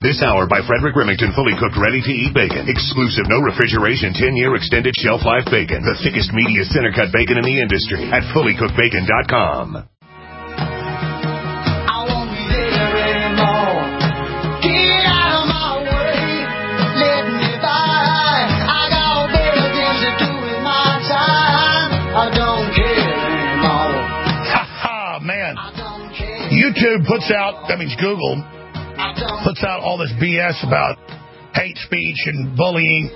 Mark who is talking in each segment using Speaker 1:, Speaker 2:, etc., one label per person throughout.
Speaker 1: This hour by Frederick Remington, fully cooked, ready-to-eat bacon. Exclusive, no refrigeration, 10-year extended shelf life bacon. The thickest, meatiest, center-cut bacon in the industry at fullycookedbacon.com.
Speaker 2: YouTube puts out, Google puts out all this BS about hate speech and bullying.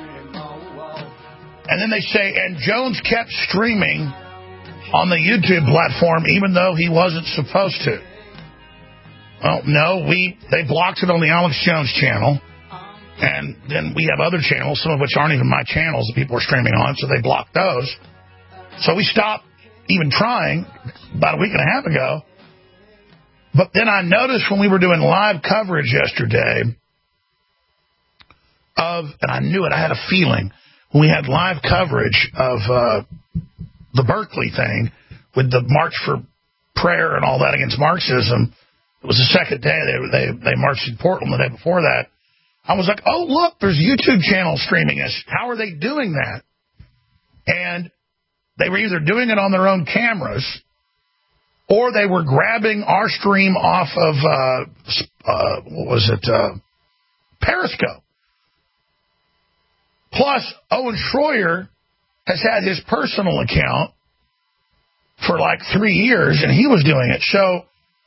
Speaker 2: And then they say, and Jones kept streaming on the YouTube platform even though he wasn't supposed to. Well, no, they blocked it on the Alex Jones channel. And then we have other channels, some of which aren't even my channels that people are streaming on, so they blocked those. So we stopped even trying about a week and a half ago. But then I noticed when we were doing live coverage yesterday and I knew it, I had a feeling, when we had live coverage of the Berkeley thing with the March for Prayer and all that against Marxism, it was the second day they marched in Portland. The day before that, I was like, oh, look, there's YouTube channels streaming us. How are they doing that? And they were either doing it on their own cameras, or they were grabbing our stream off of, Periscope. Plus, Owen Schroyer has had his personal account for like 3 years, and he was doing it. So,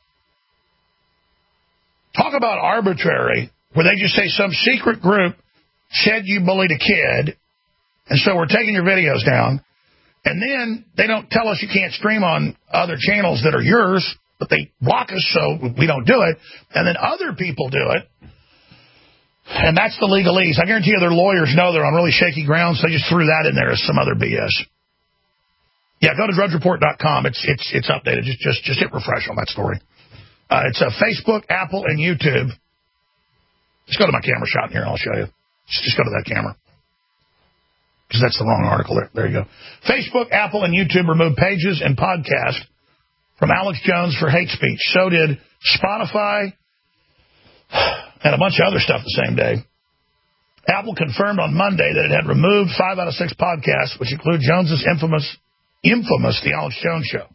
Speaker 2: talk about arbitrary, where they just say some secret group said you bullied a kid, and so we're taking your videos down. And then they don't tell us you can't stream on other channels that are yours, but they block us so we don't do it. And then other people do it. And that's the legalese. I guarantee you their lawyers know they're on really shaky ground, so they just threw that in there as some other BS. Yeah, go to drudgereport.com. It's updated. Just hit refresh on that story. It's Facebook, Apple, and YouTube. Just go to my camera shot here and I'll show you. Just go to that camera. Because that's the wrong article there. There you go. Facebook, Apple, and YouTube removed pages and podcasts from Alex Jones for hate speech. So did Spotify and a bunch of other stuff the same day. Apple confirmed on Monday that it had removed 5 out of 6 podcasts, which include Jones's infamous The Alex Jones Show.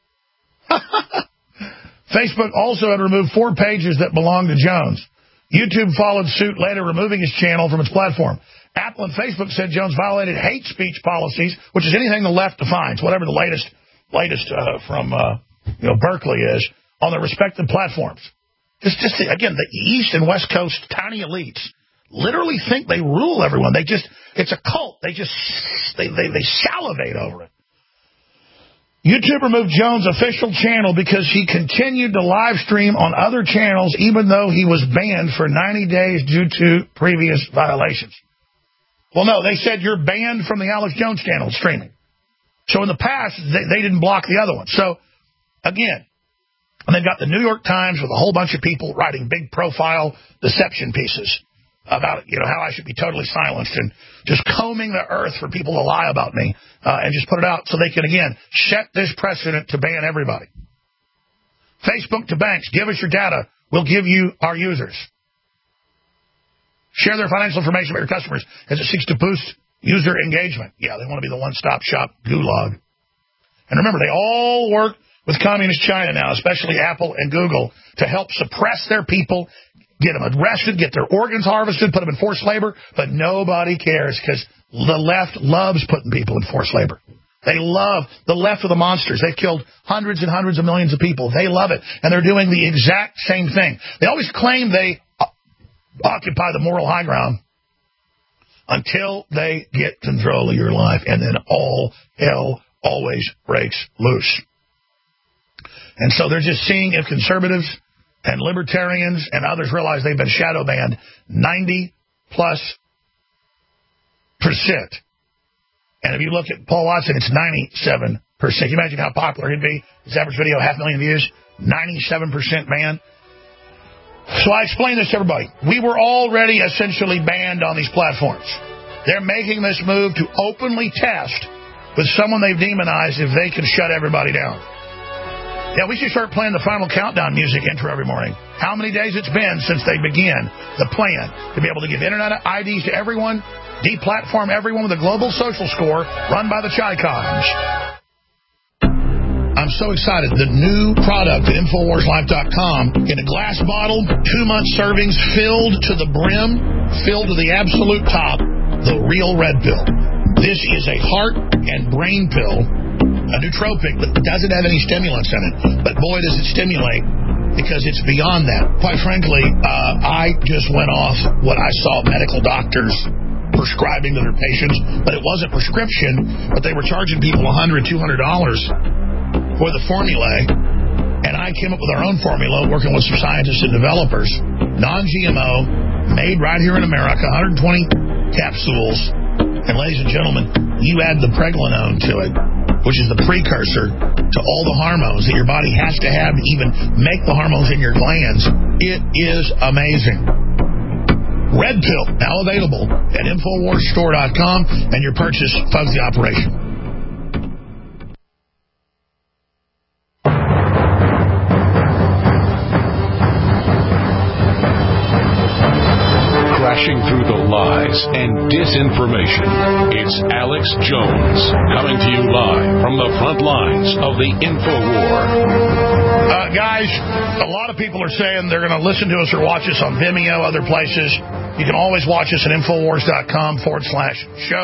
Speaker 2: Facebook also had removed 4 pages that belonged to Jones. YouTube followed suit later, removing his channel from its platform. Apple and Facebook said Jones violated hate speech policies, which is anything the left defines, whatever the latest from Berkeley is, on their respective platforms. Again, the East and West Coast tiny elites literally think they rule everyone. It's a cult. They salivate over it. YouTube removed Jones' official channel because he continued to live stream on other channels even though he was banned for 90 days due to previous violations. Well, no, they said you're banned from the Alex Jones channel streaming. So in the past, they didn't block the other one. So, again, and they've got the New York Times with a whole bunch of people writing big profile deception pieces about, how I should be totally silenced and just combing the earth for people to lie about me and just put it out so they can, again, set this precedent to ban everybody. Facebook to banks, give us your data. We'll give you our users. Share their financial information about your customers as it seeks to boost user engagement. Yeah, they want to be the one-stop shop gulag. And remember, they all work with communist China now, especially Apple and Google, to help suppress their people, get them arrested, get their organs harvested, put them in forced labor. But nobody cares because the left loves putting people in forced labor. They love the left of the monsters. They've killed hundreds and hundreds of millions of people. They love it. And they're doing the exact same thing. They always claim they occupy the moral high ground until they get control of your life, and then all hell always breaks loose. And so they're just seeing if conservatives and libertarians and others realize they've been shadow banned 90+%. And if you look at Paul Watson, it's 97%. Can you imagine how popular he'd be? His average video, 500,000 views, 97% banned. So I explain this to everybody. We were already essentially banned on these platforms. They're making this move to openly test with someone they've demonized if they can shut everybody down. Yeah, we should start playing the Final Countdown music intro every morning. How many days it's been since they began the plan to be able to give internet IDs to everyone, deplatform everyone with a global social score run by the Chi-Coms. I'm so excited. The new product at InfoWarsLife.com in a glass bottle, 2-month servings filled to the brim, filled to the absolute top, the real red pill. This is a heart and brain pill, a nootropic that doesn't have any stimulants in it. But boy, does it stimulate, because it's beyond that. Quite frankly, I just went off what I saw medical doctors prescribing to their patients, but it wasn't prescription, but they were charging people $100, $200 for the formulae. And I came up with our own formula, working with some scientists and developers. Non-GMO, made right here in America, 120 capsules. And ladies and gentlemen, you add the pregnenolone to it, which is the precursor to all the hormones that your body has to have to even make the hormones in your glands. It is amazing. Red Pill, now available at InfoWarsStore.com, and your purchase funds the operation.
Speaker 3: Crashing through the lies and disinformation. It's Alex Jones, coming to you live from the front lines of the InfoWar.
Speaker 2: Guys, a lot of people are saying they're going to listen to us or watch us on Vimeo, other places. You can always watch us at InfoWars.com/show.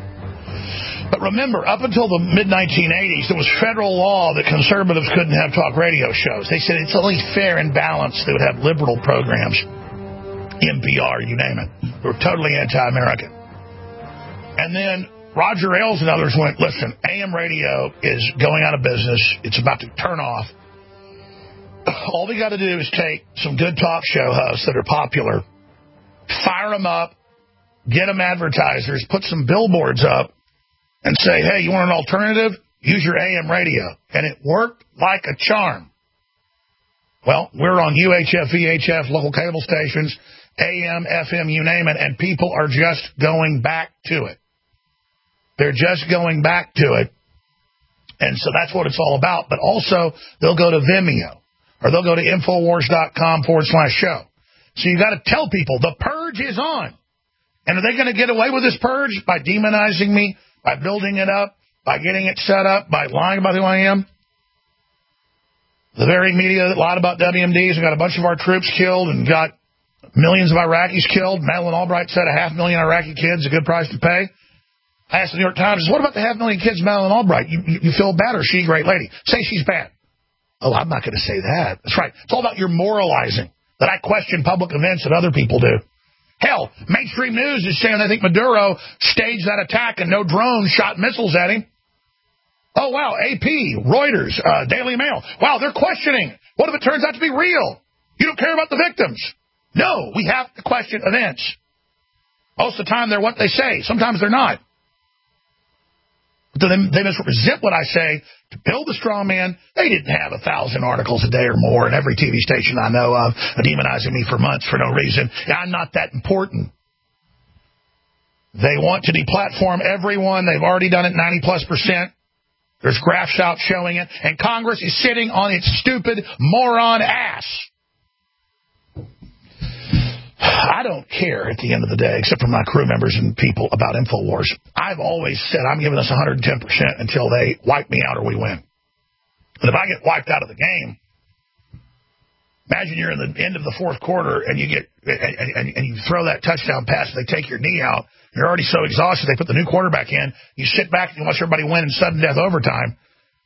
Speaker 2: But remember, up until the mid-1980s, there was federal law that conservatives couldn't have talk radio shows. They said it's only fair and balanced they would have liberal programs. NPR, you name it. They were totally anti-American. And then Roger Ailes and others went, listen, AM radio is going out of business. It's about to turn off. All we got to do is take some good talk show hosts that are popular, fire them up, get them advertisers, put some billboards up, and say, hey, you want an alternative? Use your AM radio. And it worked like a charm. Well, we're on UHF, VHF, local cable stations, AM, FM, you name it, and people are just going back to it. They're just going back to it. And so that's what it's all about. But also, they'll go to Vimeo, or they'll go to Infowars.com/show. So you got to tell people, the purge is on. And are they going to get away with this purge? By demonizing me, by building it up, by getting it set up, by lying about who I am? The very media that lied about WMDs and got a bunch of our troops killed and got millions of Iraqis killed. Madeleine Albright said 500,000 Iraqi kids, a good price to pay. I asked the New York Times, what about the 500,000 kids, Madeleine Albright? You feel bad, or is she a great lady? Say she's bad. Oh, I'm not going to say that. That's right. It's all about your moralizing, that I question public events that other people do. Hell, mainstream news is saying they think Maduro staged that attack and no drones shot missiles at him. Oh, wow, AP, Reuters, Daily Mail. Wow, they're questioning. What if it turns out to be real? You don't care about the victims. No, we have to question events. Most of the time, they're what they say. Sometimes they're not. But they misrepresent what I say to build the straw man. They didn't have 1,000 articles a day or more in every TV station I know of demonizing me for months for no reason. I'm not that important. They want to deplatform everyone. They've already done it 90+%. There's graphs out showing it. And Congress is sitting on its stupid moron ass. I don't care at the end of the day, except for my crew members and people, about InfoWars. I've always said I'm giving us 110% until they wipe me out or we win. But if I get wiped out of the game, imagine you're in the end of the fourth quarter and you get and you throw that touchdown pass and they take your knee out. You're already so exhausted, they put the new quarterback in. You sit back and you watch everybody win in sudden death overtime.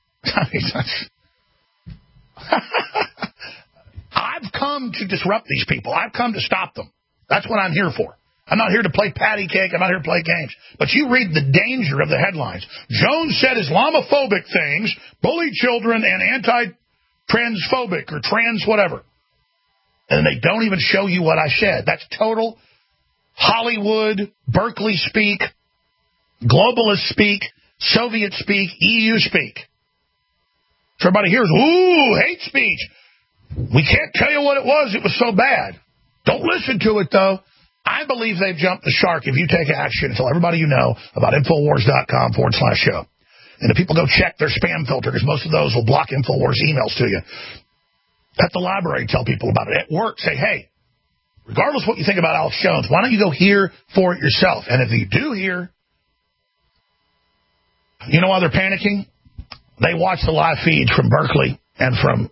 Speaker 2: I've come to disrupt these people. I've come to stop them. That's what I'm here for. I'm not here to play patty cake. I'm not here to play games. But you read the danger of the headlines. Jones said Islamophobic things, bully children, and anti-transphobic or trans whatever. And they don't even show you what I said. That's total Hollywood, Berkeley speak, globalist speak, Soviet speak, EU speak. So everybody hears, ooh, hate speech. We can't tell you what it was. It was so bad. Don't listen to it, though. I believe they've jumped the shark if you take action. Tell everybody you know about Infowars.com/show. And if people go check their spam filter, because most of those will block InfoWars emails to you. At the library, tell people about it. At work, say, hey, regardless of what you think about Alex Jones, why don't you go hear for it yourself? And if you do hear, you know why they're panicking? They watch the live feeds from Berkeley and from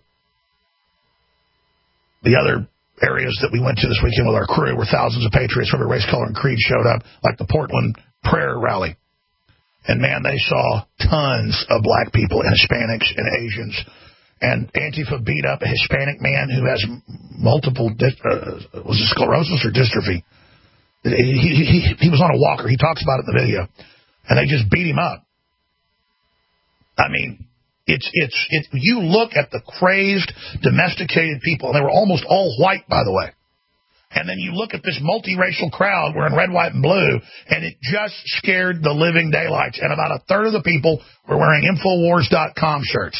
Speaker 2: the other areas that we went to this weekend with our crew, where thousands of patriots from every race, color, and creed showed up, like the Portland prayer rally. And, man, they saw tons of black people and Hispanics and Asians. And Antifa beat up a Hispanic man who has multiple, was it sclerosis or dystrophy? He was on a walker. He talks about it in the video. And they just beat him up. I mean, you look at the crazed, domesticated people, and they were almost all white, by the way. And then you look at this multiracial crowd wearing red, white, and blue, and it just scared the living daylights. And about a third of the people were wearing Infowars.com shirts.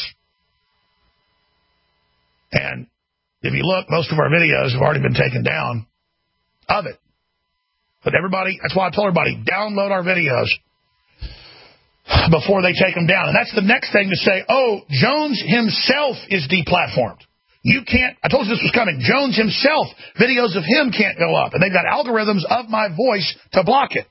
Speaker 2: And if you look, most of our videos have already been taken down of it. But everybody, that's why I told everybody, download our videos before they take them down. And that's the next thing to say, oh, Jones himself is deplatformed. You can't, I told you this was coming. Jones himself, videos of him can't go up. And they've got algorithms of my voice to block it.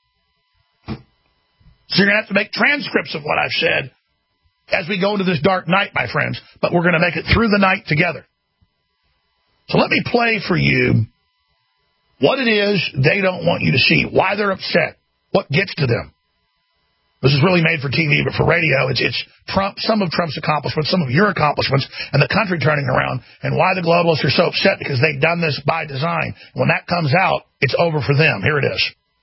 Speaker 2: So you're going to have to make transcripts of what I've said as we go into this dark night, my friends. But we're going to make it through the night together. So let me play for you what it is they don't want you to see, why they're upset, what gets to them. This is really made for TV, but for radio, it's Trump, some of Trump's accomplishments, some of your accomplishments, and the country turning around, and why the globalists are so upset, because they've done this by design. When that comes out, it's over for them. Here it is.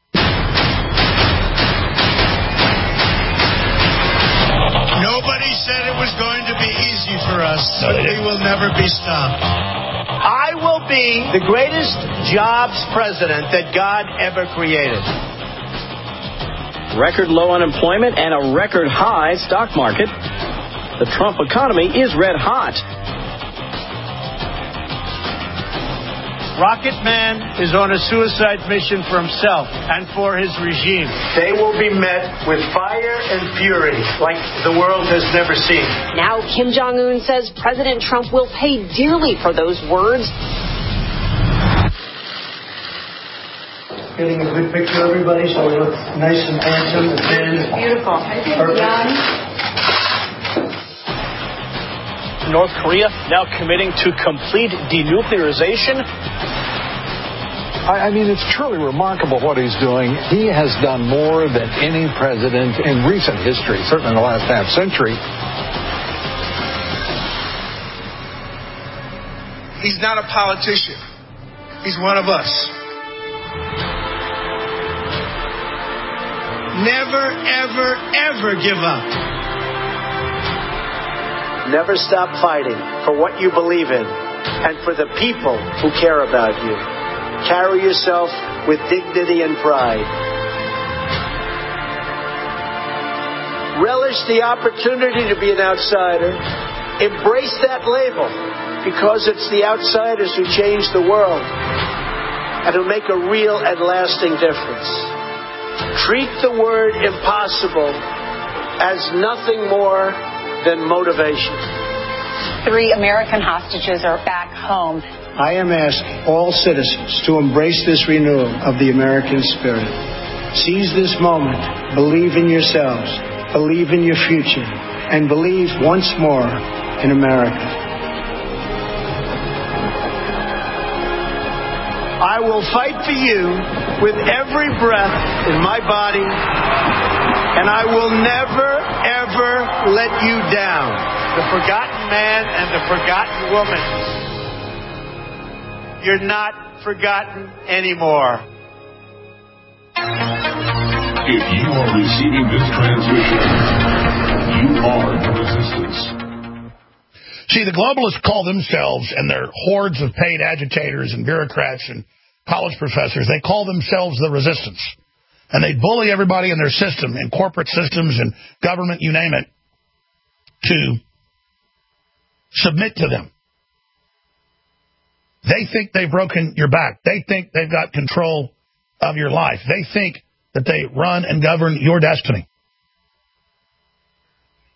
Speaker 4: Nobody said it was going to be easy for us, but we will never be stopped. I will be the greatest jobs president that God ever created.
Speaker 5: Record low unemployment and a record high stock market. The Trump economy is red hot.
Speaker 4: Rocket Man is on a suicide mission for himself and for his regime. They will be met with fire and fury like the world has never seen.
Speaker 6: Now Kim Jong-un says President Trump will pay dearly for those words.
Speaker 4: Getting a good picture of everybody so we look nice and handsome.
Speaker 6: Beautiful.
Speaker 4: Perfect.
Speaker 5: North Korea now committing to complete denuclearization.
Speaker 7: I mean, it's truly remarkable what he's doing. He has done more than any president in recent history, certainly in the last half century.
Speaker 4: He's not a politician. He's one of us. Never, ever, ever give up. Never stop fighting for what you believe in and for the people who care about you. Carry yourself with dignity and pride. Relish the opportunity to be an outsider. Embrace that label, because it's the outsiders who change the world and who make a real and lasting difference. Treat the word impossible as nothing more than motivation.
Speaker 6: 3 American hostages are back home.
Speaker 4: I am asking all citizens to embrace this renewal of the American spirit. Seize this moment, believe in yourselves, believe in your future, and believe once more in America. I will fight for you with every breath in my body, and I will never, ever let you down. The forgotten man and the forgotten woman. You're not forgotten anymore.
Speaker 3: If you are receiving this transmission, you are the resistance.
Speaker 2: See, the globalists call themselves, and their hordes of paid agitators and bureaucrats and college professors, they call themselves the resistance. And they bully everybody in their system, in corporate systems and government, you name it, to submit to them. They think they've broken your back. They think they've got control of your life. They think that they run and govern your destiny.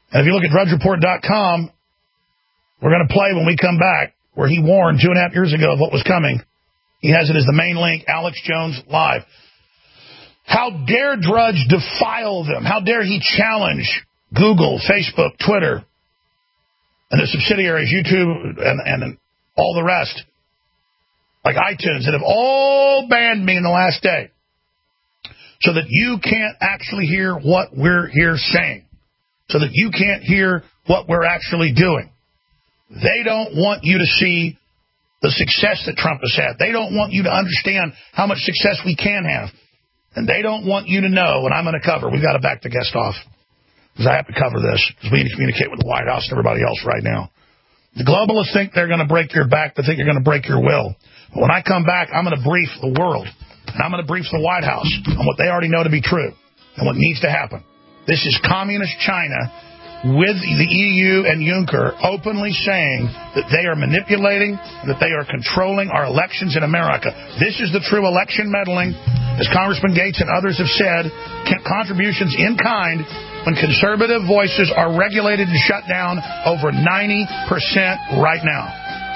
Speaker 2: And if you look at DrudgeReport.com, we're going to play when we come back, where he warned 2.5 years ago of what was coming. He has it as the main link, Alex Jones Live. How dare Drudge defile them? How dare he challenge Google, Facebook, Twitter, and the subsidiaries, YouTube, and all the rest, like iTunes, that have all banned me in the last day, so that you can't actually hear what we're here saying, so that you can't hear what we're actually doing. They don't want you to see the success that Trump has had. They don't want you to understand how much success we can have. And they don't want you to know, and I'm going to cover. We've got to back the guest off, because I have to cover this, because we need to communicate with the White House and everybody else right now. The globalists think they're going to break your back. They think you're going to break your will. But when I come back, I'm going to brief the world, and I'm going to brief the White House on what they already know to be true and what needs to happen. This is communist China with the EU and Juncker openly saying that they are manipulating, that they are controlling our elections in America. This is the true election meddling. As Congressman Gates and others have said, contributions in kind when conservative voices are regulated and shut down over 90% right now.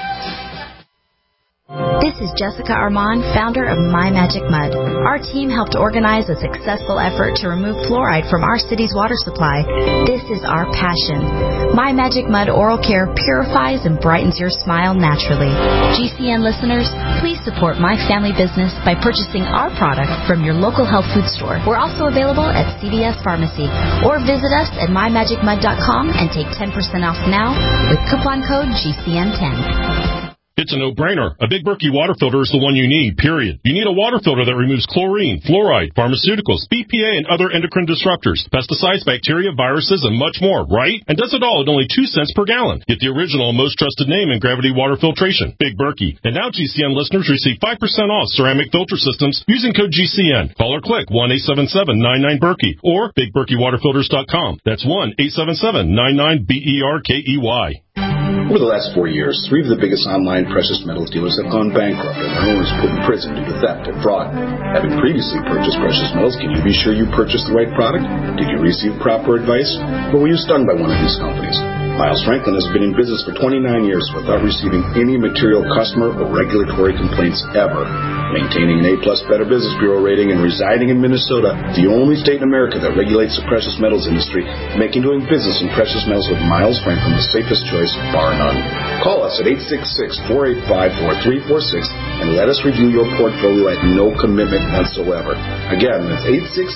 Speaker 8: This is Jessica Armand, founder of My Magic Mud. Our team helped organize a successful effort to remove fluoride from our city's water supply. This is our passion. My Magic Mud Oral Care purifies and brightens your smile naturally. GCN listeners, please support my family business by purchasing our product from your local health food store. We're also available at CVS Pharmacy, or visit us at mymagicmud.com and take 10% off now with coupon code GCN10.
Speaker 9: It's a no-brainer. A Big Berkey water filter is the one you need, period. You need a water filter that removes chlorine, fluoride, pharmaceuticals, BPA, and other endocrine disruptors, pesticides, bacteria, viruses, and much more, right? And does it all at only 2 cents per gallon. Get the original and most trusted name in gravity water filtration, Big Berkey. And now GCN listeners receive 5% off ceramic filter systems using code GCN. Call or click 1-877-99-BERKEY or BigBerkeyWaterFilters.com. That's 1-877-99-BERKEY.
Speaker 10: Over the last 4 years, 3 of the biggest online precious metals dealers have gone bankrupt and their owners put in prison due to theft and fraud. Having previously purchased precious metals, can you be sure you purchased the right product? Did you receive proper advice? Or were you stung by one of these companies? Miles Franklin has been in business for 29 years without receiving any material customer or regulatory complaints ever. Maintaining an A-plus Better Business Bureau rating and residing in Minnesota, the only state in America that regulates the precious metals industry, making doing business in precious metals with Miles Franklin the safest choice, bar none. Call us at 866-485-4346 and let us review your portfolio at no commitment whatsoever. Again, that's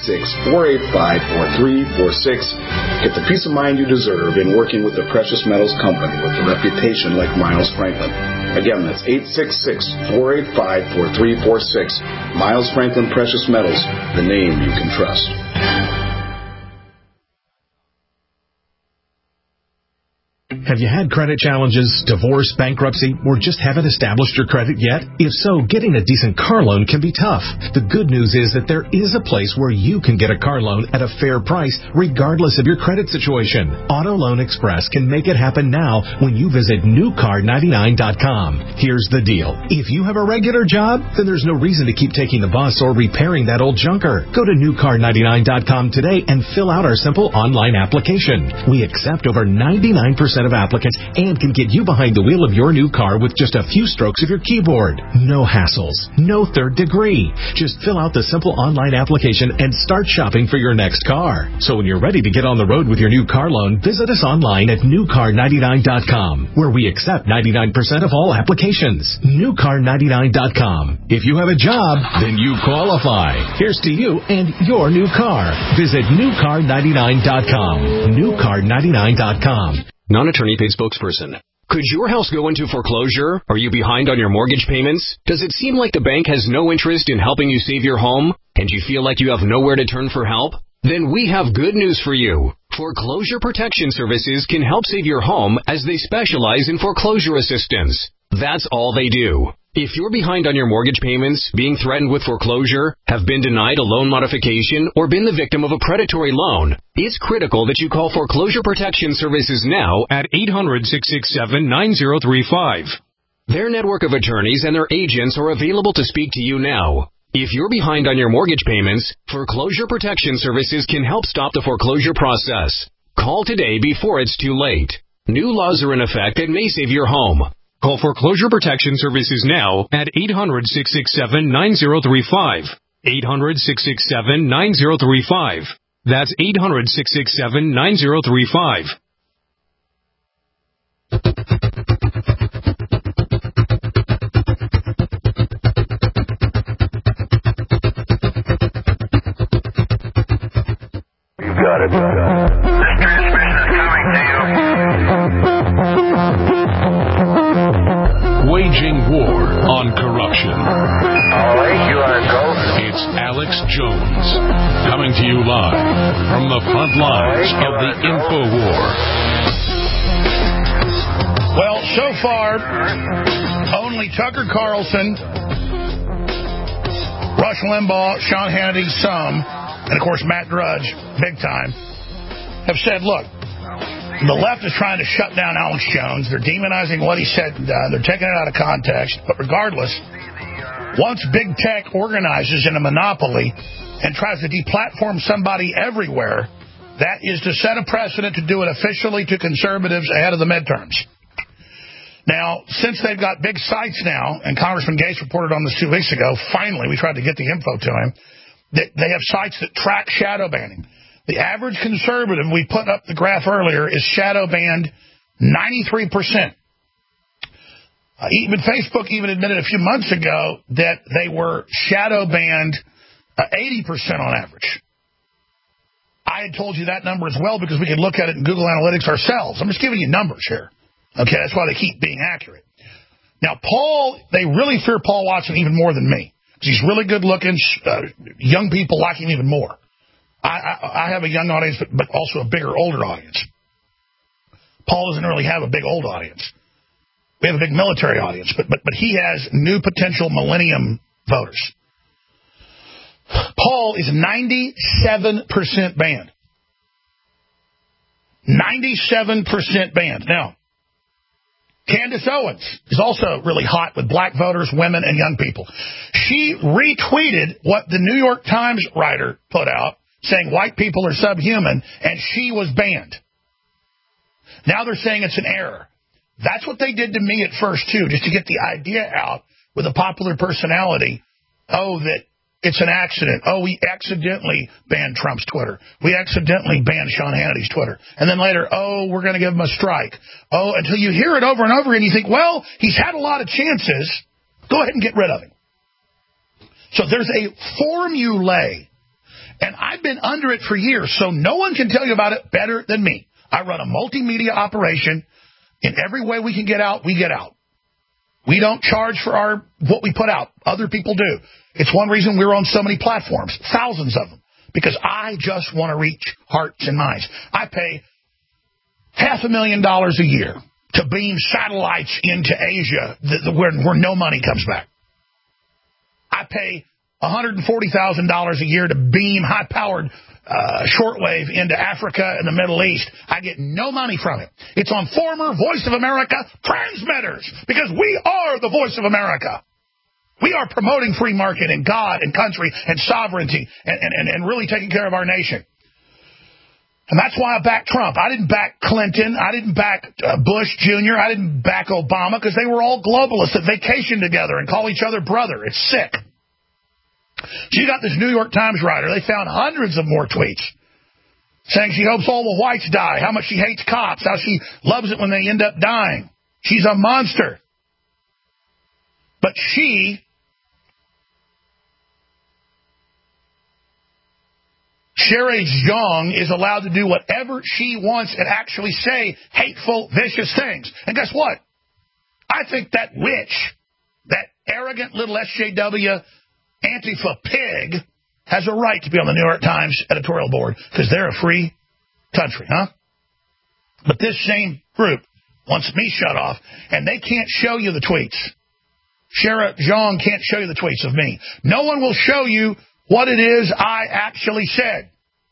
Speaker 10: 866-485-4346. Get the peace of mind you deserve in working with a precious metals company with a reputation like Miles Franklin. Again, that's 866-485-4346. Miles Franklin Precious Metals, the name you can trust.
Speaker 11: Have you had credit challenges, divorce, bankruptcy, or just haven't established your credit yet? If so, getting a decent car loan can be tough. The good news is that there is a place where you can get a car loan at a fair price, regardless of your credit situation. Auto Loan Express can make it happen now when you visit newcar99.com. Here's the deal. If you have a regular job, then there's no reason to keep taking the bus or repairing that old junker. Go to newcar99.com today and fill out our simple online application. We accept over 99% of applicants and can get you behind the wheel of your new car with just a few strokes of your keyboard. No hassles, no third degree. Just fill out the simple online application and start shopping for your next car. So when you're ready to get on the road with your new car loan, visit us online at newcar99.com, where we accept 99% of all applications. Newcar99.com. If you have a job, then you qualify. Here's to you and your new car. Visit newcar99.com. Newcar99.com.
Speaker 12: Non-attorney paid spokesperson. Could your house go into foreclosure? Are you behind on your mortgage payments? Does it seem like the bank has no interest in helping you save your home? And you feel like you have nowhere to turn for help? Then we have good news for you. Foreclosure Protection Services can help save your home as they specialize in foreclosure assistance. That's all they do. If you're behind on your mortgage payments, being threatened with foreclosure, have been denied a loan modification, or been the victim of a predatory loan, it's critical that you call Foreclosure Protection Services now at 800-667-9035. Their network of attorneys and their agents are available to speak to you now. If you're behind on your mortgage payments, Foreclosure Protection Services can help stop the foreclosure process. Call today before it's too late. New laws are in effect that may save your home. Call Foreclosure Protection Services now at 800-667-9035. 800-667-9035. That's 800-667-9035.
Speaker 13: You got it. This transmission is coming to you.
Speaker 3: Waging war on corruption.
Speaker 13: All right, you are go.
Speaker 3: It's Alex Jones, coming to you live from the front lines of the info war.
Speaker 2: Well, so far, only Tucker Carlson, Rush Limbaugh, Sean Hannity, some, and of course Matt Drudge, big time, have said, look, the left is trying to shut down Alex Jones. They're demonizing what he said and done. They're taking it out of context. But regardless, once big tech organizes in a monopoly and tries to deplatform somebody everywhere, that is to set a precedent to do it officially to conservatives ahead of the midterms. Now, since they've got big sites now, and Congressman Gates reported on this 2 weeks ago, finally, we tried to get the info to him, that they have sites that track shadow banning. The average conservative, we put up the graph earlier, is shadow banned 93%. Even Facebook even admitted a few months ago that they were shadow banned 80% on average. I had told you that number as well because we could look at it in Google Analytics ourselves. I'm just giving you numbers here. Okay, that's why they keep being accurate. Now, they really fear Paul Watson even more than me. He's really good looking. Young people like him even more. I have a young audience, but also a bigger, older audience. Paul doesn't really have a big, old audience. We have a big military audience, but he has new potential millennium voters. Paul is 97% banned. 97% banned. Now, Candace Owens is also really hot with black voters, women, and young people. She retweeted what the New York Times writer put out, saying white people are subhuman, and she was banned. Now they're saying it's an error. That's what they did to me at first, too, just to get the idea out with a popular personality, that it's an accident. We accidentally banned Trump's Twitter. We accidentally banned Sean Hannity's Twitter. And then later, we're going to give him a strike. Until you hear it over and over again, you think, well, he's had a lot of chances. Go ahead and get rid of him. So there's a formulae. And I've been under it for years, so no one can tell you about it better than me. I run a multimedia operation. In every way we can get out, we get out. We don't charge for what we put out. Other people do. It's one reason we're on so many platforms, thousands of them, because I just want to reach hearts and minds. I pay $500,000 a year to beam satellites into Asia where no money comes back. I pay $140,000 a year to beam high-powered shortwave into Africa and the Middle East. I get no money from it. It's on former Voice of America transmitters because we are the Voice of America. We are promoting free market and God and country and sovereignty and really taking care of our nation. And that's why I backed Trump. I didn't back Clinton. I didn't back Bush Jr. I didn't back Obama because they were all globalists that vacation together and call each other brother. It's sick. So you got this New York Times writer. They found hundreds of more tweets saying she hopes all the whites die, how much she hates cops, how she loves it when they end up dying. She's a monster. But Sherry Zhang, is allowed to do whatever she wants and actually say hateful, vicious things. And guess what? I think that witch, that arrogant little SJW Antifa pig, has a right to be on the New York Times editorial board because they're a free country, huh? But this same group wants me shut off, and they can't show you the tweets. Sherry Zhang can't show you the tweets of me. No one will show you what it is I actually said.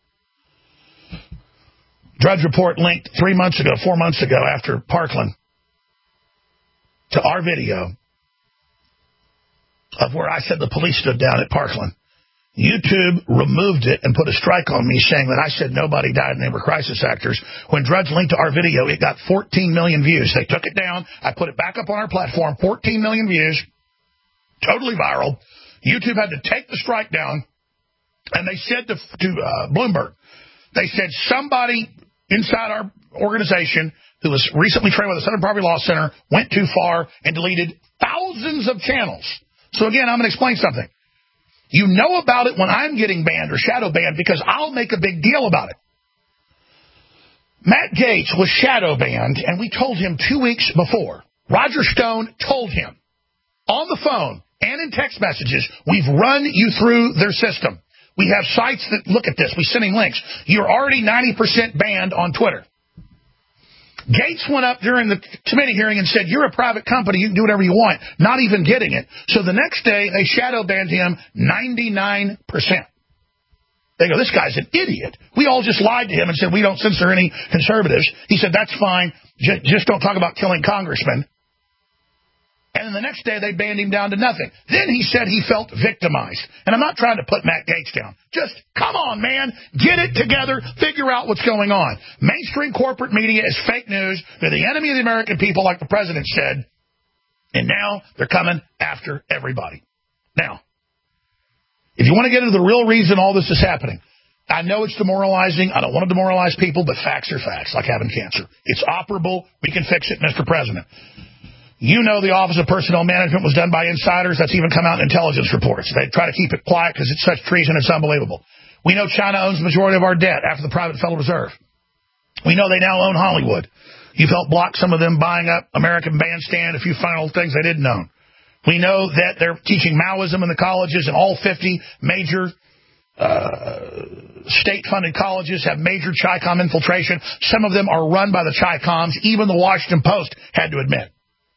Speaker 2: Drudge Report linked 4 months ago after Parkland to our video of where I said the police stood down at Parkland YouTube removed it and put a strike on me saying that I said nobody died and they were crisis actors. When Drudge linked to our video, it got 14 million views. They took it down. I put it back up on our platform, 14 million views, totally viral. YouTube had to take the strike down, and they said to Bloomberg, they said somebody inside our organization who was recently trained with the Southern Poverty Law Center went too far and deleted thousands of channels. So again, I'm going to explain something. You know about it when I'm getting banned or shadow banned because I'll make a big deal about it. Matt Gaetz was shadow banned, and we told him 2 weeks before. Roger Stone told him on the phone and in text messages, we've run you through their system. We have sites that look at this. We send him links. You're already 90% banned on Twitter. Gaetz went up during the committee hearing and said, you're a private company. You can do whatever you want, not even getting it. So the next day, they shadow banned him 99%. They go, this guy's an idiot. We all just lied to him and said, we don't censor any conservatives. He said, that's fine. Just don't talk about killing congressmen. And then the next day, they banned him down to nothing. Then he said he felt victimized. And I'm not trying to put Matt Gaetz down. Just, come on, man. Get it together. Figure out what's going on. Mainstream corporate media is fake news. They're the enemy of the American people, like the president said. And now they're coming after everybody. Now, if you want to get into the real reason all this is happening, I know it's demoralizing. I don't want to demoralize people, but facts are facts, like having cancer. It's operable. We can fix it, Mr. President. You know the Office of Personnel Management was done by insiders. That's even come out in intelligence reports. They try to keep it quiet because it's such treason. It's unbelievable. We know China owns the majority of our debt after the private Federal Reserve. We know they now own Hollywood. You've helped block some of them buying up American Bandstand, a few final things they didn't own. We know that they're teaching Maoism in the colleges, and all 50 major state-funded colleges have major Chi-Com infiltration. Some of them are run by the Chi-Coms. Even the Washington Post had to admit.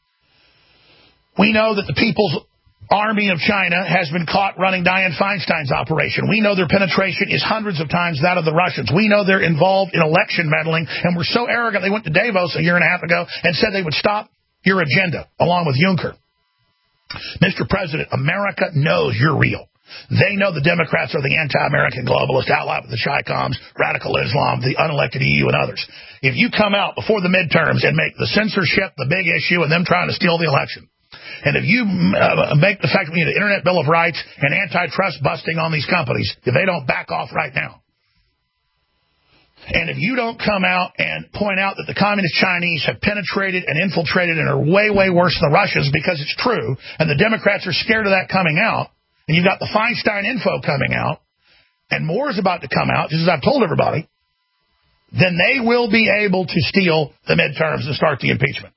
Speaker 2: We know that the People's Army of China has been caught running Dianne Feinstein's operation. We know their penetration is hundreds of times that of the Russians. We know they're involved in election meddling, and we're so arrogant they went to Davos a year and a half ago and said they would stop your agenda, along with Juncker. Mr. President, America knows you're real. They know the Democrats are the anti-American globalist, allied with the Chi-Coms, radical Islam, the unelected EU, and others. If you come out before the midterms and make the censorship the big issue and them trying to steal the election, and if you make the fact that we need an Internet Bill of Rights and antitrust busting on these companies, if they don't back off right now, and if you don't come out and point out that the communist Chinese have penetrated and infiltrated and are way, way worse than the Russians because it's true, and the Democrats are scared of that coming out, and you've got the Feinstein info coming out, and more is about to come out, just as I've told everybody, then they will be able to steal the midterms and start the impeachment.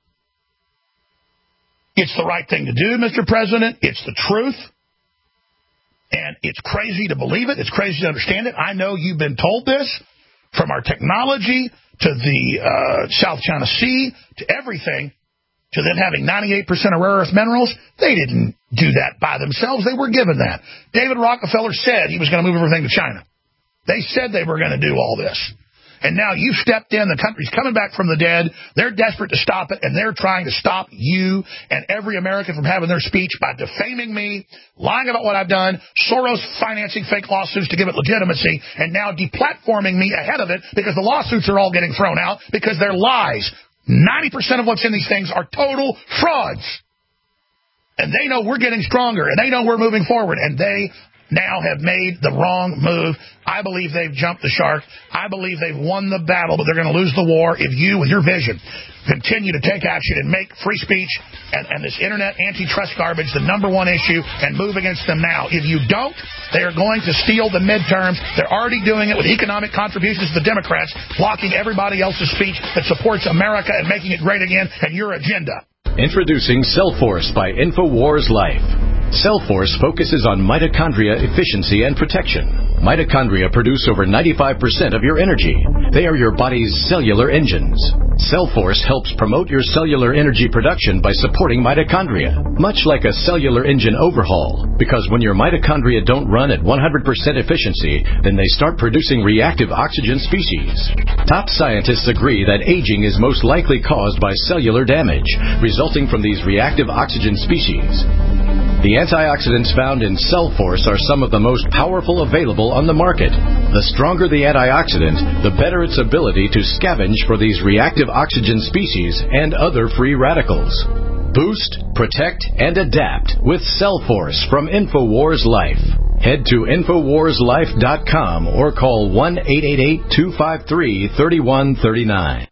Speaker 2: It's the right thing to do, Mr. President. It's the truth. And it's crazy to believe it. It's crazy to understand it. I know you've been told this, from our technology to the South China Sea to everything, to them having 98% of rare earth minerals. They didn't do that by themselves. They were given that. David Rockefeller said he was going to move everything to China. They said they were going to do all this. And now you've stepped in. The country's coming back from the dead. They're desperate to stop it, and they're trying to stop you and every American from having their speech by defaming me, lying about what I've done, Soros financing fake lawsuits to give it legitimacy, and now deplatforming me ahead of it because the lawsuits are all getting thrown out because they're lies. 90% of what's in these things are total frauds. And they know we're getting stronger, and they know we're moving forward, and they now have made the wrong move. I believe they've jumped the shark. I believe they've won the battle, but they're going to lose the war if you, with your vision, continue to take action and make free speech and this internet antitrust garbage the number one issue and move against them now. If you don't, they are going to steal the midterms. They're already doing it with economic contributions to the Democrats, blocking everybody else's speech that supports America and making it great again and your agenda.
Speaker 14: Introducing Cellforce by InfoWars Life. Cellforce focuses on mitochondria efficiency and protection. Mitochondria produce over 95% of your energy. They are your body's cellular engines. Cellforce helps promote your cellular energy production by supporting mitochondria, much like a cellular engine overhaul. Because when your mitochondria don't run at 100% efficiency, then they start producing reactive oxygen species. Top scientists agree that aging is most likely caused by cellular damage, resulting from these reactive oxygen species. The antioxidants found in Cellforce are some of the most powerful available on the market. The stronger the antioxidant, the better its ability to scavenge for these reactive oxygen species and other free radicals. Boost, protect, and adapt with Cellforce from InfoWars Life. Head to InfoWarsLife.com or call 1-888-253-3139.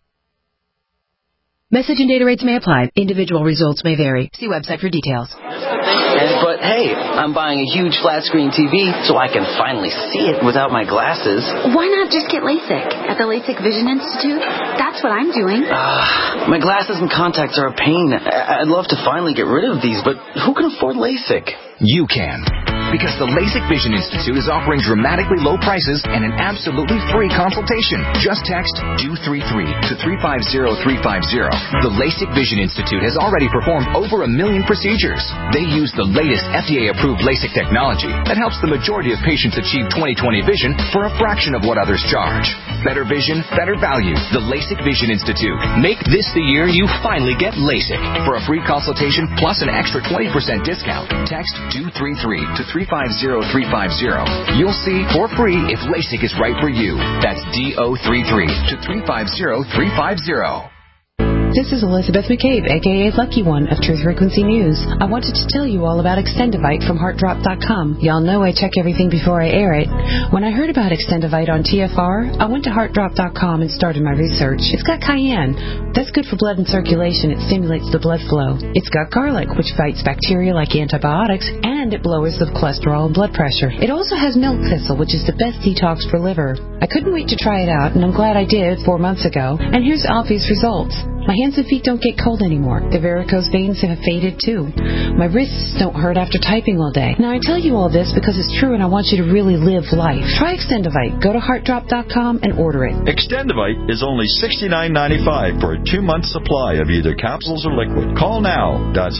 Speaker 15: Message and data rates may apply. Individual results may vary. See website for details.
Speaker 16: But hey, I'm buying a huge flat screen TV so I can finally see it without my glasses.
Speaker 17: Why not just get LASIK at the LASIK Vision Institute? That's what I'm doing.
Speaker 16: My glasses and contacts are a pain. I'd love to finally get rid of these, but who can afford LASIK?
Speaker 18: You can. Because the LASIK Vision Institute is offering dramatically low prices and an absolutely free consultation. Just text DO33 to 350350. The LASIK Vision Institute has already performed over 1 million procedures. They use the latest FDA-approved LASIK technology that helps the majority of patients achieve 20/20 vision for a fraction of what others charge. Better vision, better value. The LASIK Vision Institute. Make this the year you finally get LASIK. For a free consultation plus an extra 20% discount, text DO33 to 350350. You'll see for free if LASIK is right for you. That's DO33 to 350350.
Speaker 15: This is Elizabeth McCabe, a.k.a. Lucky One of Truth Frequency News. I wanted to tell you all about Extendivite from HeartDrop.com. Y'all know I check everything before I air it. When I heard about Extendivite on TFR, I went to HeartDrop.com and started my research. It's got cayenne. That's good for blood and circulation. It stimulates the blood flow. It's got garlic, which fights bacteria like antibiotics, and it lowers the cholesterol and blood pressure. It also has milk thistle, which is the best detox for liver. I couldn't wait to try it out, and I'm glad I did 4 months ago. And here's the obvious results. My hands and feet don't get cold anymore. The varicose veins have faded too. My wrists don't hurt after typing all day. Now I tell you all this because it's true and I want you to really live life. Try Extendivite. Go to HeartDrop.com and order it.
Speaker 19: Extendivite is only $69.95 for a 2-month supply of either capsules or liquid. Call now. That's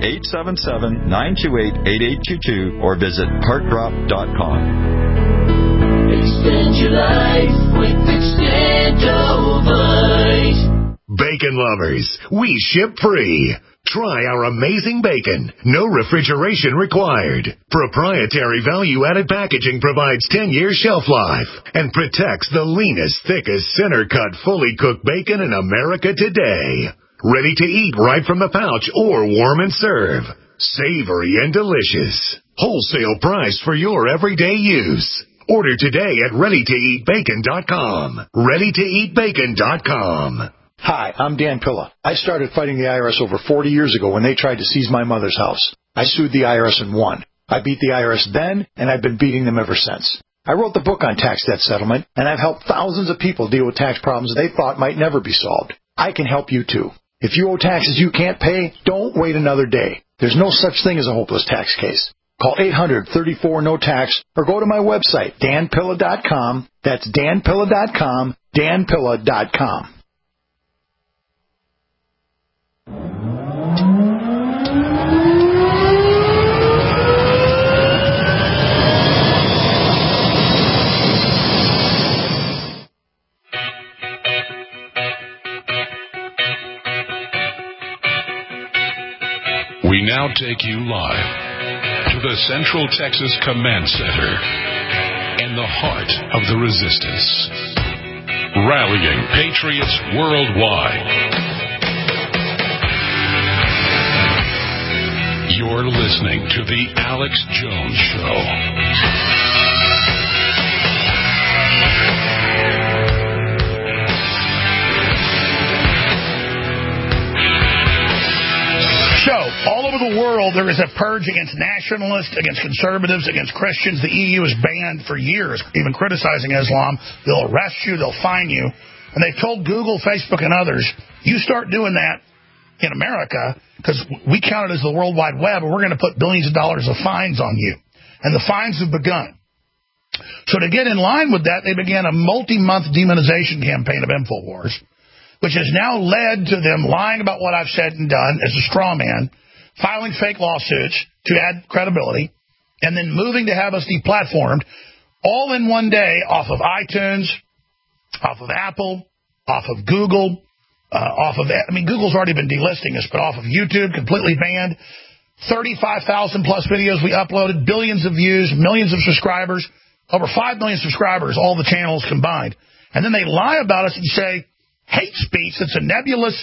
Speaker 19: 1-877-928-8822 or visit HeartDrop.com.
Speaker 13: Extend your life with Extendivite.
Speaker 1: Bacon lovers, we ship free. Try our amazing bacon. No refrigeration required. Proprietary value-added packaging provides 10-year shelf life and protects the leanest, thickest, center-cut, fully cooked bacon in America today. Ready to eat right from the pouch or warm and serve. Savory and delicious. Wholesale price for your everyday use. Order today at ReadyToEatBacon.com. ReadyToEatBacon.com.
Speaker 20: Hi, I'm Dan Pilla. I started fighting the IRS over 40 years ago when they tried to seize my mother's house. I sued the IRS and won. I beat the IRS then, and I've been beating them ever since. I wrote the book on tax debt settlement, and I've helped thousands of people deal with tax problems they thought might never be solved. I can help you too. If you owe taxes you can't pay, don't wait another day. There's no such thing as a hopeless tax case. Call 800-34-NO-TAX or go to my website, danpilla.com. That's danpilla.com, danpilla.com.
Speaker 3: We now take you live to the Central Texas Command Center in the heart of the resistance. Rallying patriots worldwide. You're listening to The Alex Jones Show.
Speaker 2: So, all over the world, there is a purge against nationalists, against conservatives, against Christians. The EU has banned for years, even criticizing Islam. They'll arrest you, they'll fine you. And they've told Google, Facebook, and others, you start doing that in America, because we count it as the World Wide Web, and we're going to put billions of dollars of fines on you. And the fines have begun. So to get in line with that, they began a multi-month demonization campaign of InfoWars, which has now led to them lying about what I've said and done as a straw man, filing fake lawsuits to add credibility, and then moving to have us deplatformed all in one day off of iTunes, off of Apple, off of Google, Google's already been delisting us, but off of YouTube, completely banned. 35,000 plus videos we uploaded, billions of views, millions of subscribers, over 5 million subscribers, all the channels combined. And then they lie about us and say hate speech, that's a nebulous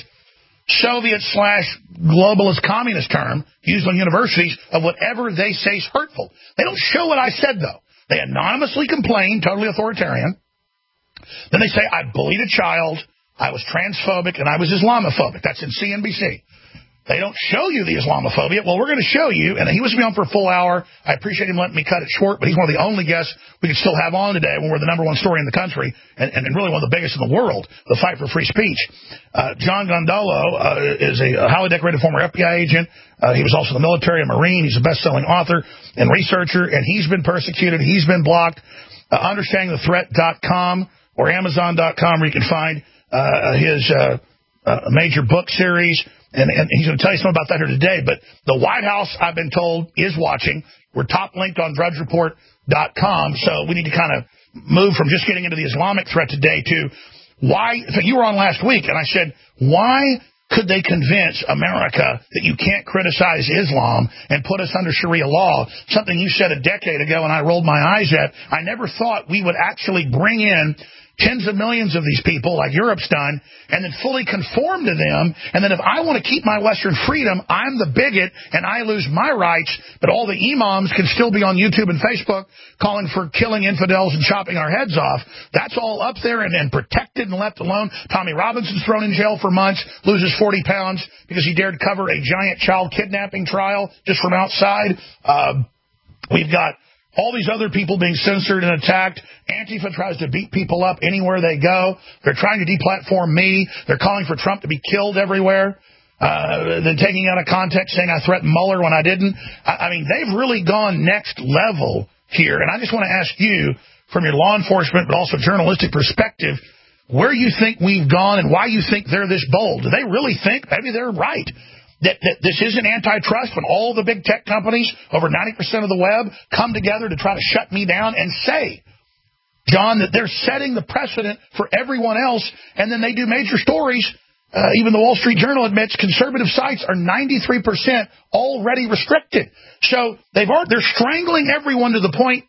Speaker 2: Soviet/globalist communist term used on universities of whatever they say is hurtful. They don't show what I said, though. They anonymously complain, totally authoritarian. Then they say, I bullied a child, I was transphobic, and I was Islamophobic. That's in CNBC. They don't show you the Islamophobia. Well, we're going to show you, and he was on for a full hour. I appreciate him letting me cut it short, but he's one of the only guests we can still have on today when we're the number one story in the country and really one of the biggest in the world, the fight for free speech. John Gondolo is a highly decorated former FBI agent. He was also in the military, a Marine. He's a best-selling author and researcher, and he's been persecuted. He's been blocked. UnderstandingTheThreat.com or Amazon.com, where you can find his major book series. And he's going to tell you something about that here today. But the White House, I've been told, is watching. We're top linked on DrudgeReport.com. So we need to kind of move from just getting into the Islamic threat today to why. So you were on last week, and I said, why could they convince America that you can't criticize Islam and put us under Sharia law? Something you said a decade ago, and I rolled my eyes at. I never thought we would actually bring in tens of millions of these people, like Europe's done, and then fully conform to them. And then if I want to keep my Western freedom, I'm the bigot, and I lose my rights, but all the imams can still be on YouTube and Facebook calling for killing infidels and chopping our heads off. That's all up there and protected and left alone. Tommy Robinson's thrown in jail for months, loses 40 pounds because he dared cover a giant child kidnapping trial just from outside. We've got all these other people being censored and attacked. Antifa tries to beat people up anywhere they go. They're trying to deplatform me. They're calling for Trump to be killed everywhere. Then taking out of context, saying I threatened Mueller when I didn't. I mean, they've really gone next level here. And I just want to ask you, from your law enforcement but also journalistic perspective, where you think we've gone and why you think they're this bold. Do they really think, maybe they're right, that this isn't antitrust when all the big tech companies, over 90% of the web, come together to try to shut me down and say, John, that they're setting the precedent for everyone else, and then they do major stories. Even the Wall Street Journal admits conservative sites are 93% already restricted. So they're strangling everyone to the point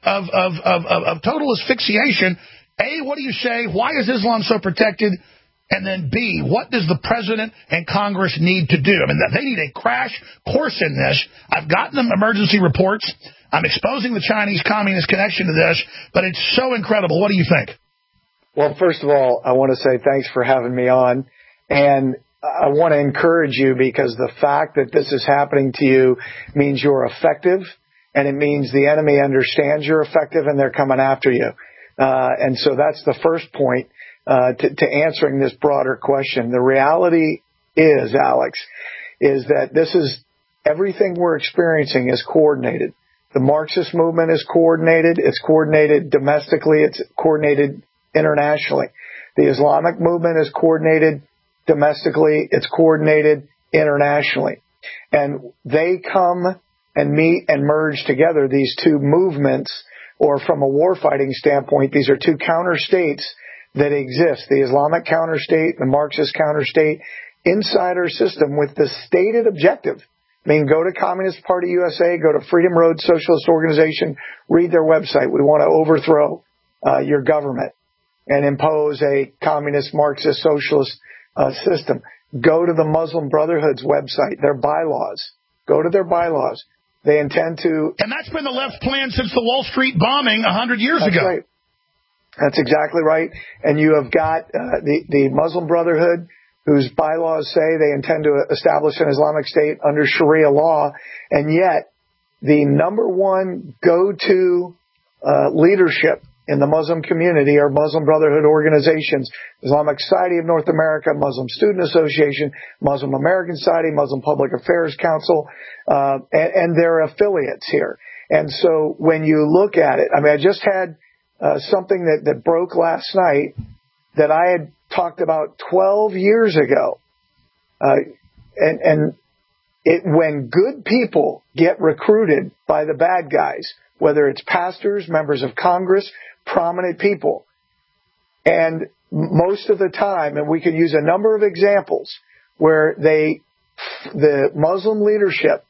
Speaker 2: of total asphyxiation. A, what do you say? Why is Islam so protected? And then B, what does the president and Congress need to do? I mean, they need a crash course in this. I've gotten them emergency reports. I'm exposing the Chinese communist connection to this, but it's so incredible. What do you think?
Speaker 21: Well, first of all, I want to say thanks for having me on. And I want to encourage you because the fact that this is happening to you means you're effective, and it means the enemy understands you're effective and they're coming after you. And so that's the first point. To answering this broader question. The reality is, Alex, is that this is everything we're experiencing is coordinated. The Marxist movement is coordinated. It's coordinated domestically. It's coordinated internationally. The Islamic movement is coordinated domestically. It's coordinated internationally. And they come and meet and merge together, these two movements, or from a warfighting standpoint, these are two counter states that exist, the Islamic counter state, the Marxist counter state, inside our system with the stated objective. I mean, go to Communist Party USA, go to Freedom Road Socialist Organization, read their website. We want to overthrow your government and impose a communist, Marxist, socialist system. Go to the Muslim Brotherhood's website, their bylaws. Go to their bylaws. They intend to...
Speaker 2: And that's been the left's plan since the Wall Street bombing 100 years ago.
Speaker 21: Right. That's exactly right. And you have got the Muslim Brotherhood, whose bylaws say they intend to establish an Islamic State under Sharia law. And yet, the number one go-to leadership in the Muslim community are Muslim Brotherhood organizations, Islamic Society of North America, Muslim Student Association, Muslim American Society, Muslim Public Affairs Council, and their affiliates here. And so when you look at it, I mean, I just had something that broke last night that I had talked about 12 years ago. When good people get recruited by the bad guys, whether it's pastors, members of Congress, prominent people, and most of the time, and we can use a number of examples where the Muslim leadership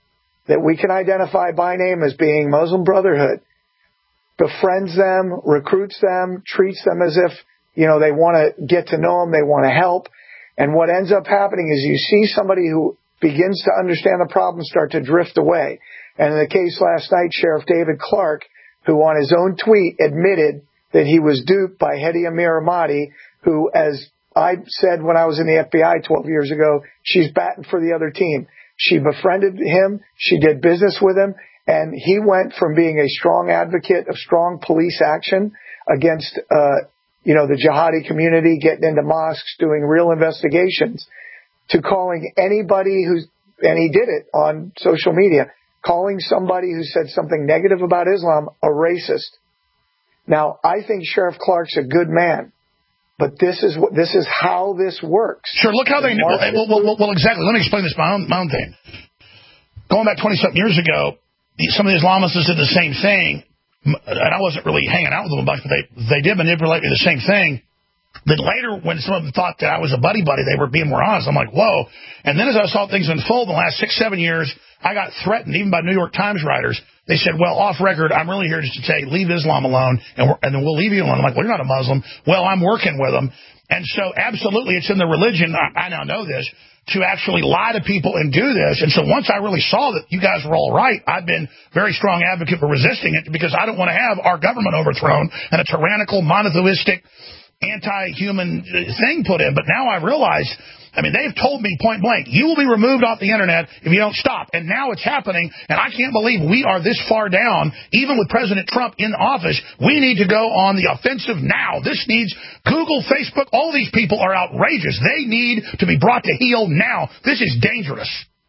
Speaker 21: that we can identify by name as being Muslim Brotherhood befriends them, recruits them, treats them as if, they want to get to know them, they want to help. And what ends up happening is you see somebody who begins to understand the problem start to drift away. And in the case last night, Sheriff David Clark, who on his own tweet admitted that he was duped by Hedi Amir Ahmadi, who, as I said when I was in the FBI 12 years ago, she's batting for the other team. She befriended him, she did business with him, and he went from being a strong advocate of strong police action against, the jihadi community, getting into mosques, doing real investigations, to calling anybody and he did it on social media, calling somebody who said something negative about Islam a racist. Now, I think Sheriff Clark's a good man, but this is how this works.
Speaker 2: Sure, look how they... Well, exactly. Let me explain this, my own thing. Going back 20-something years ago, some of the Islamists did the same thing, and I wasn't really hanging out with them much, but they did manipulate me the same thing. Then later, when some of them thought that I was a buddy-buddy, they were being more honest. I'm like, whoa. And then as I saw things unfold in the last 6-7 years, I got threatened, even by New York Times writers. They said, well, off record, I'm really here just to say, leave Islam alone, and then we'll leave you alone. I'm like, well, you're not a Muslim. Well, I'm working with them. And so, absolutely, it's in the religion, I now know this, to actually lie to people and do this. And so once I really saw that you guys were all right, I've been very strong advocate for resisting it, because I don't want to have our government overthrown and a tyrannical, monotheistic, anti-human thing put in. But now I realize, they've told me point blank, you will be removed off the internet if you don't stop. And now it's happening, and I can't believe we are this far down. Even with President Trump in office, we need to go on the offensive now. This needs Google, Facebook, all these people are outrageous. They need to be brought to heel now. This is dangerous.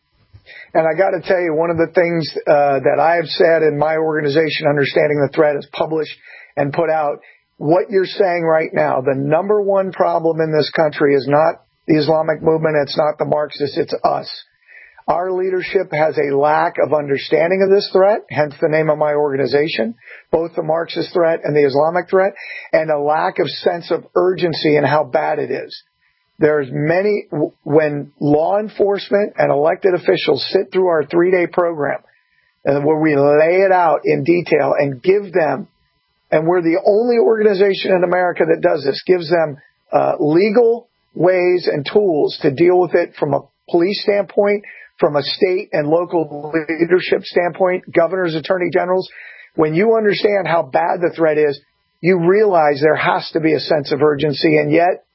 Speaker 21: And I got to tell you, one of the things that I have said in my organization, Understanding the Threat, is published and put out. What you're saying right now, the number one problem in this country is not the Islamic movement, it's not the Marxists, it's us. Our leadership has a lack of understanding of this threat, hence the name of my organization, both the Marxist threat and the Islamic threat, and a lack of sense of urgency in how bad it is. When law enforcement and elected officials sit through our 3-day program, where we lay it out in detail and give them, and we're the only organization in America that does this, gives them legal ways and tools to deal with it from a police standpoint, from a state and local leadership standpoint, governors, attorney generals. When you understand how bad the threat is, you realize there has to be a sense of urgency, and yet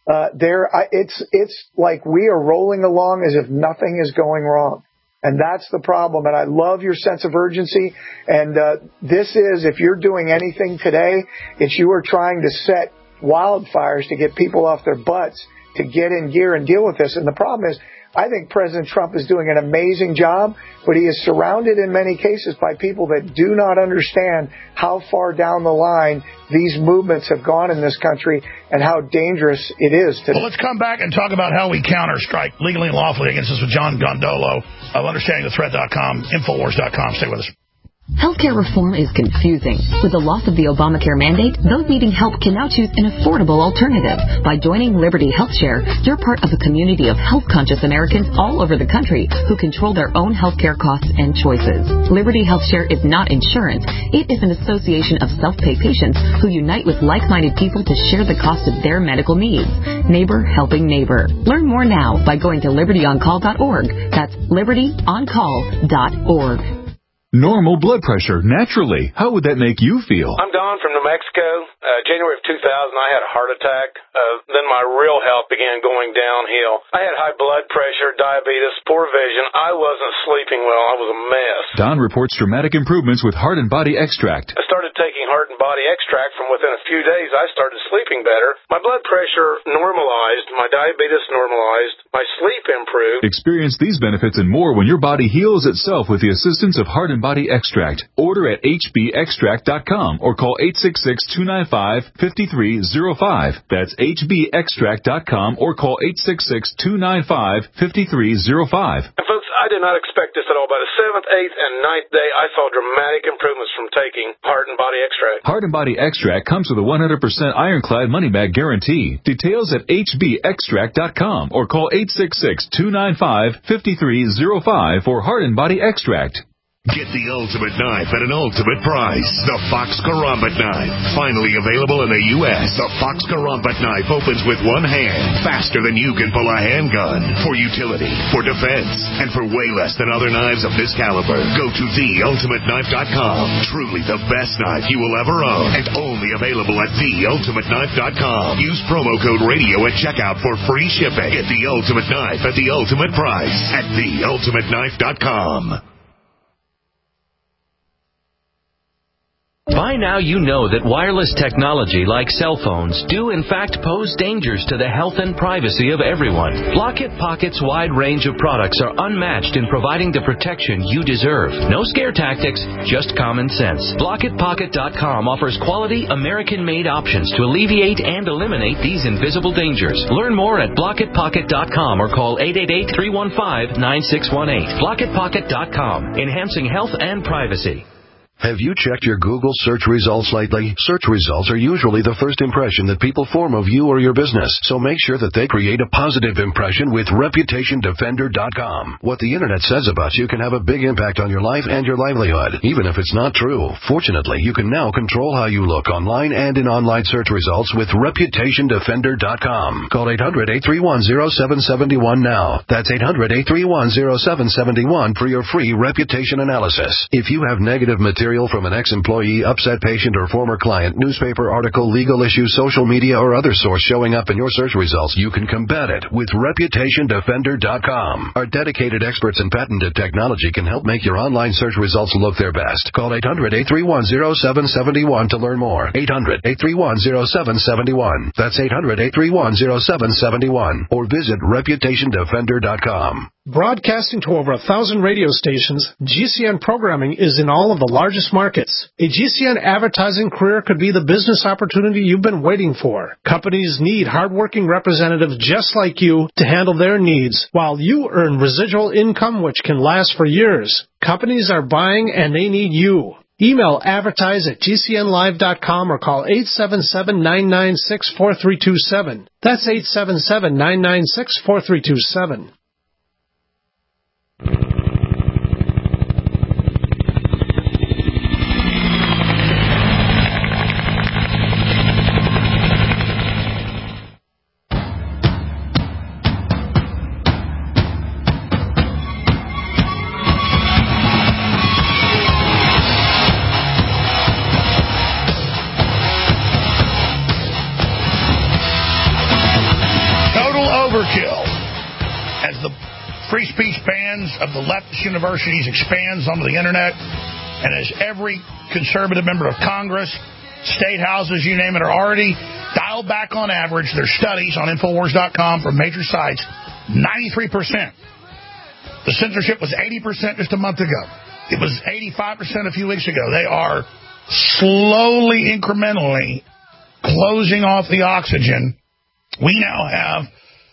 Speaker 21: it's like we are rolling along as if nothing is going wrong. And that's the problem. And I love your sense of urgency. And this is, if you're doing anything today, it's you are trying to set wildfires to get people off their butts to get in gear and deal with this. And the problem is, I think President Trump is doing an amazing job, but he is surrounded in many cases by people that do not understand how far down the line these movements have gone in this country and how dangerous it is today.
Speaker 2: Well, let's come back and talk about how we counter-strike legally and lawfully against this with John Gondolo of UnderstandingTheThreat.com, Infowars.com. Stay with us.
Speaker 5: Healthcare reform is confusing. With the loss of the Obamacare mandate, those needing help can now choose an affordable alternative. By joining Liberty HealthShare, you're part of a community of health-conscious Americans all over the country who control their own healthcare costs and choices. Liberty HealthShare is not insurance. It is an association of self-pay patients who unite with like-minded people to share the cost of their medical needs. Neighbor helping neighbor. Learn more now by going to libertyoncall.org. That's libertyoncall.org.
Speaker 22: Normal blood pressure, naturally. How would that make you feel?
Speaker 23: I'm Don from New Mexico. January of 2000, I had a heart attack. Then my real health began going downhill. I had high blood pressure, diabetes, poor vision. I wasn't sleeping well. I was a mess.
Speaker 22: Don reports dramatic improvements with Heart and Body Extract.
Speaker 23: I started taking Heart and Body Extract. From within a few days, I started sleeping better. My blood pressure normalized. My diabetes normalized. My sleep improved.
Speaker 22: Experience these benefits and more when your body heals itself with the assistance of Heart and Body Extract. Order at hbextract.com or call 866-295-5305. That's hbextract.com or call 866-295-5305.
Speaker 23: And folks, I did not expect this at all. By the 7th, 8th, and 9th day, I saw dramatic improvements from taking Heart and Body Extract.
Speaker 22: Heart and Body Extract comes with a 100% ironclad money-back guarantee. Details at hbextract.com or call 866-295-5305 for Heart and Body Extract.
Speaker 1: Get the ultimate knife at an ultimate price. The Fox Karambit knife. Finally available in the U.S. The Fox Karambit knife opens with one hand, faster than you can pull a handgun. For utility, for defense, and for way less than other knives of this caliber. Go to theultimateknife.com. Truly the best knife you will ever own. And only available at theultimateknife.com. Use promo code radio at checkout for free shipping. Get the ultimate knife at the ultimate price at theultimateknife.com.
Speaker 4: By now you know that wireless technology like cell phones do in fact pose dangers to the health and privacy of everyone. Blockit Pocket's wide range of products are unmatched in providing the protection you deserve. No scare tactics, just common sense. BlockitPocket.com offers quality American-made options to alleviate and eliminate these invisible dangers. Learn more at BlockitPocket.com or call 888-315-9618. BlockitPocket.com, enhancing health and privacy.
Speaker 6: Have you checked your Google search results lately? Search results are usually the first impression that people form of you or your business, so make sure that they create a positive impression with ReputationDefender.com. What the internet says about you can have a big impact on your life and your livelihood, even if it's not true. Fortunately, you can now control how you look online and in online search results with ReputationDefender.com. Call 800-831-0771 now. That's 800-831-0771 for your free reputation analysis. If you have negative material from an ex-employee, upset patient, or former client, newspaper article, legal issue, social media, or other source showing up in your search results, you can combat it with ReputationDefender.com. Our dedicated experts in patented technology can help make your online search results look their best. Call 800-831-0771 to learn more. 800-831-0771. That's 800-831-0771. Or visit ReputationDefender.com.
Speaker 7: Broadcasting to over 1,000 radio stations, GCN programming is in all of the largest markets. A GCN advertising career could be the business opportunity you've been waiting for. Companies need hardworking representatives just like you to handle their needs, while you earn residual income which can last for years. Companies are buying and they need you. Email advertise at GCNlive.com or call 877-996-4327. That's 877-996-4327.
Speaker 2: Free speech bans of the leftist universities expands onto the internet, and as every conservative member of Congress, state houses, you name it, are already dialed back on average their studies on Infowars.com from major sites, 93%. The censorship was 80% just a month ago. It was 85% a few weeks ago. They are slowly, incrementally closing off the oxygen. We now have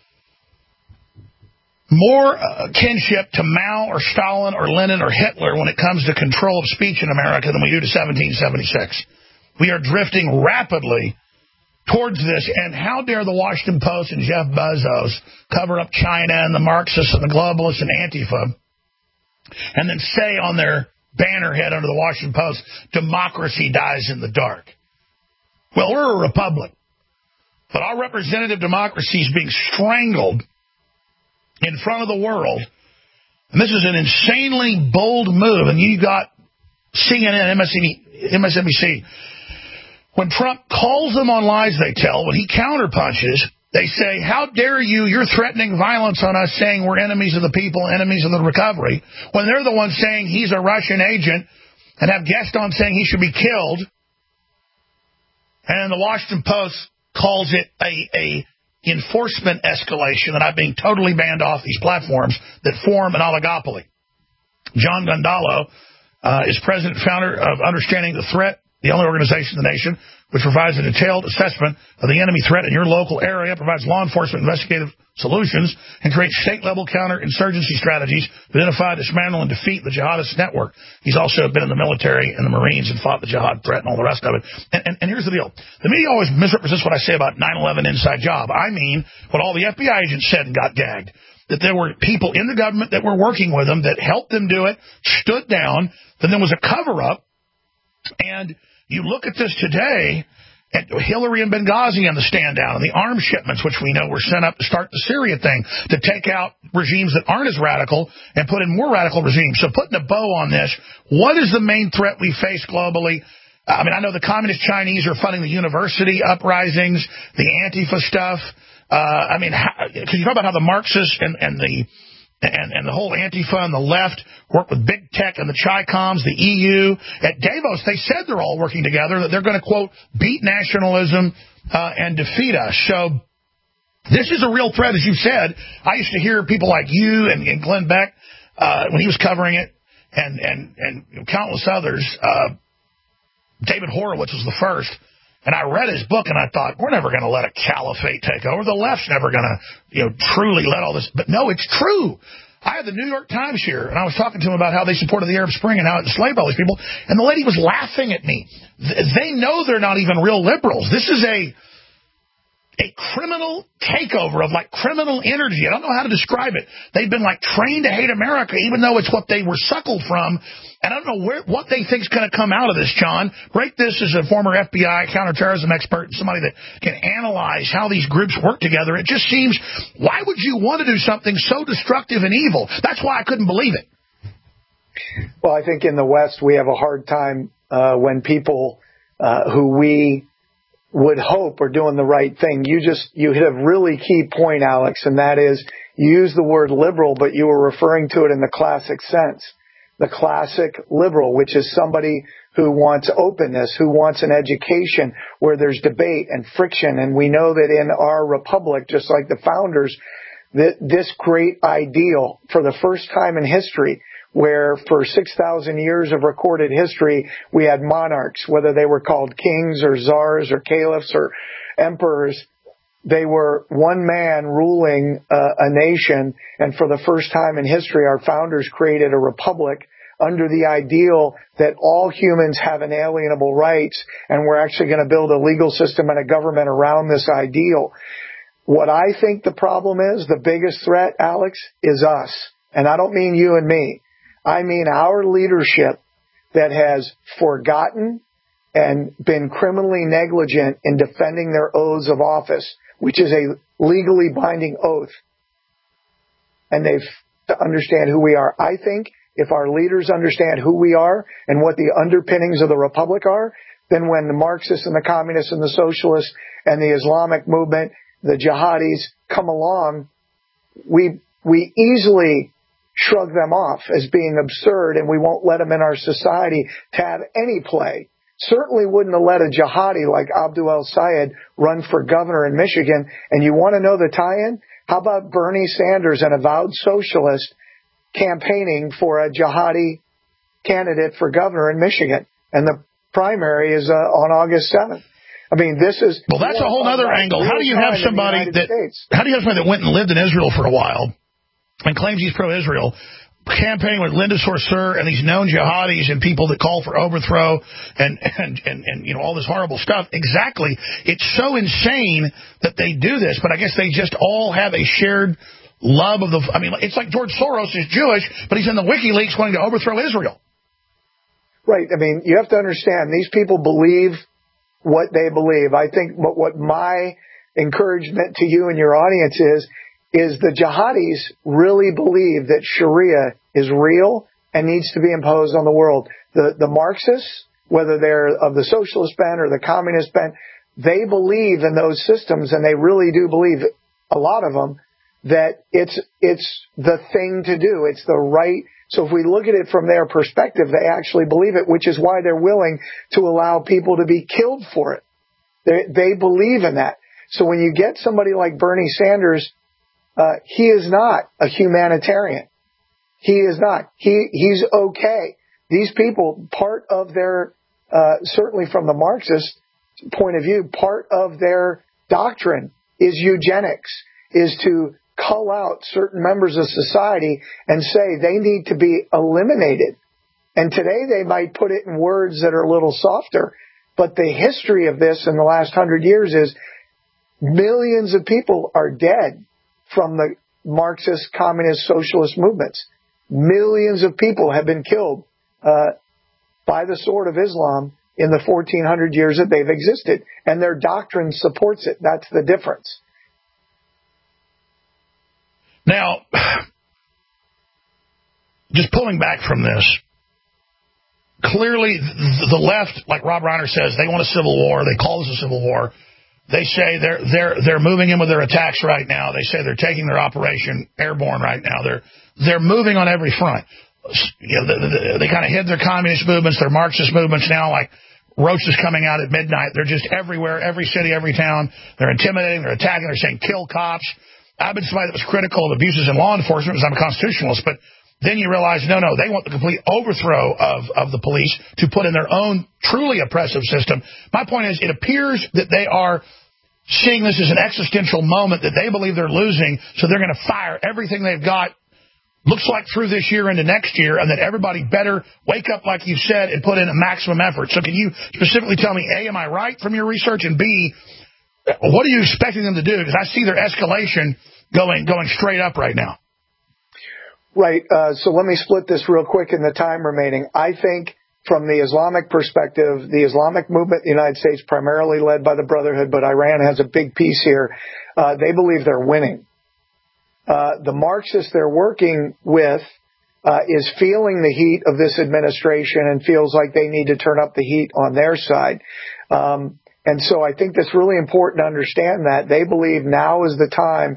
Speaker 2: more kinship to Mao or Stalin or Lenin or Hitler when it comes to control of speech in America than we do to 1776. We are drifting rapidly towards this, and how dare the Washington Post and Jeff Bezos cover up China and the Marxists and the globalists and Antifa, and then say on their banner head under the Washington Post, democracy dies in the dark. Well, we're a republic, but our representative democracy is being strangled in front of the world. And this is an insanely bold move. And you got CNN, MSNBC. When Trump calls them on lies they tell, when he counterpunches, they say, how dare you, you're threatening violence on us, saying we're enemies of the people, enemies of the recovery, when they're the ones saying he's a Russian agent and have guests on saying he should be killed. And the Washington Post calls it a enforcement escalation, that I'm being totally banned off these platforms that form an oligopoly. John Gundalo is president and founder of Understanding the Threat the only organization in the nation which provides a detailed assessment of the enemy threat in your local area, provides law enforcement investigative solutions, and creates state-level counterinsurgency strategies to identify, dismantle, and defeat the jihadist network. He's also been in the military and the Marines and fought the jihad threat and all the rest of it. And here's the deal. The media always misrepresents what I say about 9/11 inside job. I mean what all the FBI agents said and got gagged. That there were people in the government that were working with them that helped them do it, stood down, then there was a cover-up, and you look at this today, at Hillary and Benghazi and the stand-down, and the arms shipments, which we know were sent up to start the Syria thing, to take out regimes that aren't as radical and put in more radical regimes. So putting a bow on this, what is the main threat we face globally? I mean, I know the communist Chinese are funding the university uprisings, the Antifa stuff. I mean, because you talk about how the Marxists and the whole Antifa and the left work with big tech and the Chi-Coms, the EU. At Davos, they said they're all working together, that they're going to, quote, beat nationalism and defeat us. So this is a real threat, as you said. I used to hear people like you and Glenn Beck when he was covering it, and countless others. David Horowitz was the first. And I read his book, and I thought, we're never going to let a caliphate take over. The left's never going to, truly let all this. But no, it's true. I had the New York Times here, and I was talking to him about how they supported the Arab Spring and how it enslaved all these people. And the lady was laughing at me. They know they're not even real liberals. This is a criminal takeover of, like, criminal energy. I don't know how to describe it. They've been, like, trained to hate America, even though it's what they were suckled from. And I don't know what they think is going to come out of this, John. Break this as a former FBI counterterrorism expert and somebody that can analyze how these groups work together. It just seems, why would you want to do something so destructive and evil? That's why I couldn't believe it.
Speaker 21: Well, I think in the West we have a hard time when people who we would hope are doing the right thing. You hit a really key point, Alex, and that is you use the word liberal, but you were referring to it in the classic sense. The classic liberal, which is somebody who wants openness, who wants an education where there's debate and friction. And we know that in our republic, just like the founders, this great ideal for the first time in history, where for 6,000 years of recorded history, we had monarchs, whether they were called kings or czars or caliphs or emperors. They were one man ruling a nation, and for the first time in history, our founders created a republic under the ideal that all humans have inalienable rights, and we're actually going to build a legal system and a government around this ideal. What I think the problem is, the biggest threat, Alex, is us. And I don't mean you and me. I mean our leadership that has forgotten and been criminally negligent in defending their oaths of office, which is a legally binding oath. And they've to understand who we are. I think if our leaders understand who we are and what the underpinnings of the republic are, then when the Marxists and the communists and the socialists and the Islamic movement, the jihadis come along, we easily shrug them off as being absurd, and we won't let them in our society to have any play. Certainly wouldn't have let a jihadi like Abdul el-Sayed run for governor in Michigan. And you want to know the tie-in? How about Bernie Sanders, an avowed socialist, campaigning for a jihadi candidate for governor in Michigan? And the primary is on August 7th. I mean, this is...
Speaker 2: Well, that's a whole other angle. How do you have somebody that went and lived in Israel for a while and claims he's pro-Israel, campaigning with Linda Sarsour and these known jihadis and people that call for overthrow and all this horrible stuff? Exactly. It's so insane that they do this, but I guess they just all have a shared love of the... I mean, it's like George Soros is Jewish, but he's in the WikiLeaks wanting to overthrow Israel.
Speaker 21: Right. I mean, you have to understand, these people believe what they believe. I think what my encouragement to you and your audience is the jihadis really believe that Sharia is real and needs to be imposed on the world. The Marxists, whether they're of the socialist bent or the communist bent, they believe in those systems, and they really do believe, a lot of them, that it's the thing to do. It's the right. So if we look at it from their perspective, they actually believe it, which is why they're willing to allow people to be killed for it. They believe in that. So when you get somebody like Bernie Sanders, he is not a humanitarian. He is not. He's okay. These people, part of their certainly from the Marxist point of view, part of their doctrine is eugenics, is to cull out certain members of society and say they need to be eliminated. And today they might put it in words that are a little softer, but the history of this in the last 100 years is millions of people are dead from the Marxist, communist, socialist movements. Millions of people have been killed by the sword of Islam in the 1400 years that they've existed, and their doctrine supports it. That's the difference.
Speaker 2: Now, just pulling back from this, clearly the left, like Rob Reiner says, they want a civil war. They call this a civil war. They say they're moving in with their attacks right now. They say they're taking their operation airborne right now. They're moving on every front. You know, they kind of hid their communist movements, their Marxist movements now, like roaches coming out at midnight. They're just everywhere, every city, every town. They're intimidating, they're attacking, they're saying kill cops. I've been somebody that was critical of abuses in law enforcement because I'm a constitutionalist, but then you realize, no, they want the complete overthrow of the police to put in their own truly oppressive system. My point is, it appears that they are seeing this as an existential moment that they believe they're losing, so they're going to fire everything they've got, looks like through this year into next year, and that everybody better wake up, like you said, and put in a maximum effort. So can you specifically tell me, A, am I right from your research, and B, what are you expecting them to do? Because I see their escalation going straight up right now.
Speaker 21: Right. So let me split this real quick in the time remaining. I think from the Islamic perspective, the Islamic movement in the United States, primarily led by the Brotherhood, but Iran has a big piece here, they believe they're winning. The Marxists they're working with is feeling the heat of this administration and feels like they need to turn up the heat on their side. And so I think that's really important to understand that. They believe now is the time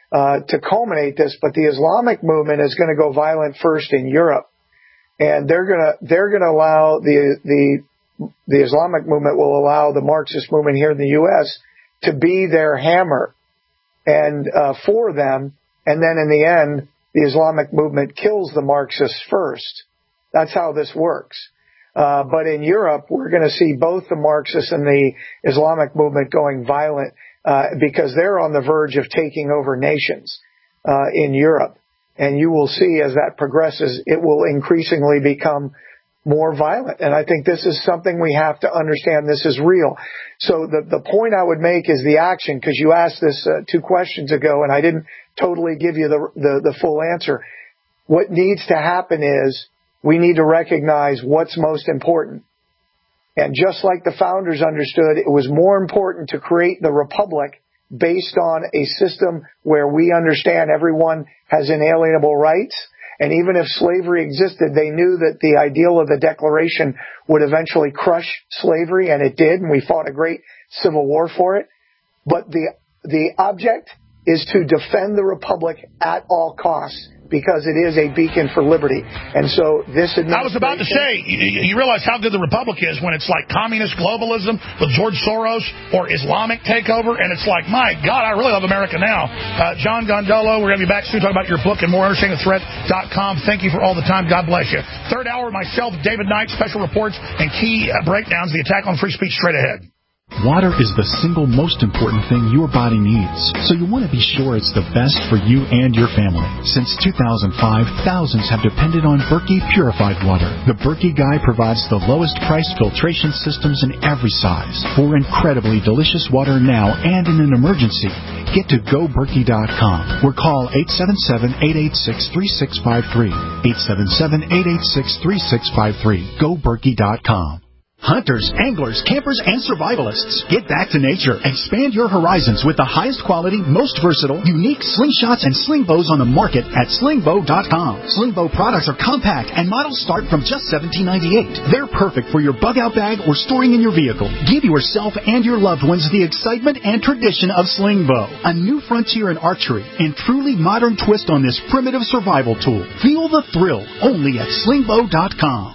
Speaker 21: to culminate this, but the Islamic movement is going to go violent first in Europe. And they're gonna allow the Islamic movement will allow the Marxist movement here in the U.S. to be their hammer and for them, and then in the end, the Islamic movement kills the Marxists first. That's how this works. But in Europe, we're going to see both the Marxists and the Islamic movement going violent because they're on the verge of taking over nations in Europe. And you will see as that progresses, it will increasingly become more violent. And I think this is something we have to understand. This is real. So the point I would make is the action, because you asked this 2 questions ago, and I didn't totally give you the full answer. What needs to happen is we need to recognize what's most important. And just like the founders understood, it was more important to create the republic based on a system where we understand everyone has inalienable rights. And even if slavery existed, they knew that the ideal of the Declaration would eventually crush slavery, and it did, and we fought a great civil war for it. But the object is to defend the republic at all costs, because it is a beacon for liberty. And so this administration...
Speaker 2: I was about to say, you realize how good the republic is when it's like communist globalism with George Soros or Islamic takeover, and it's like, my God, I really love America now. John Gondolo, we're going to be back soon talking about your book and more, understandingthethreat.com. Thank you for all the time. God bless you. Third hour, myself, David Knight, special reports and key breakdowns, the attack on free speech straight ahead.
Speaker 8: Water is the single most important thing your body needs, so you want to be sure it's the best for you and your family. Since 2005, thousands have depended on Berkey purified water. The Berkey Guy provides the lowest price filtration systems in every size. For incredibly delicious water now and in an emergency, get to GoBerkey.com or call 877-886-3653. 877-886-3653. GoBerkey.com. Hunters, anglers, campers, and survivalists, get back to nature. Expand your horizons with the highest quality, most versatile, unique slingshots and sling bows on the market at slingbow.com. Slingbow products are compact and models start from just $17.98. They're perfect for your bug-out bag or storing in your vehicle. Give yourself and your loved ones the excitement and tradition of Slingbow, a new frontier in archery and truly modern twist on this primitive survival tool. Feel the thrill only at slingbow.com.